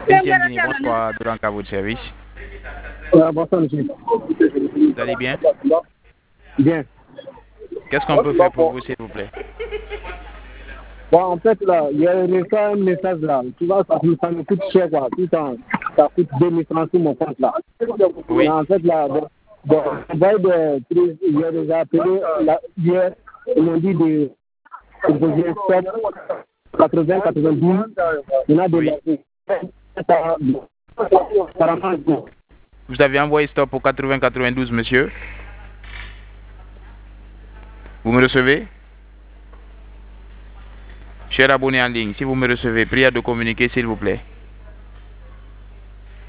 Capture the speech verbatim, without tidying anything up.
Dixième Dini, bonsoir, Doranka, à votre service. Euh, bonsoir, monsieur. Vous allez bien? Bien. Qu'est-ce qu'on peut faire pour vous, s'il vous plaît? Bon, en fait, là, il y a un message là. Tu vois, ça, ça me coûte cher, quoi. Tout ça, ça coûte deux mille francs sur mon compte, là. Oui. Et en fait, là, bon, bon, on va de, il y a déjà appelé, là, hier, ils m'ont dit de, de stop quatre-vingts quatre-vingt-douze. Il y en a de Oui. ça, ça marche bien. Vous avez envoyé stop pour quatre-vingts quatre-vingt-douze, monsieur? Vous me recevez? Cher abonné en ligne, si vous me recevez, prière de communiquer, s'il vous plaît.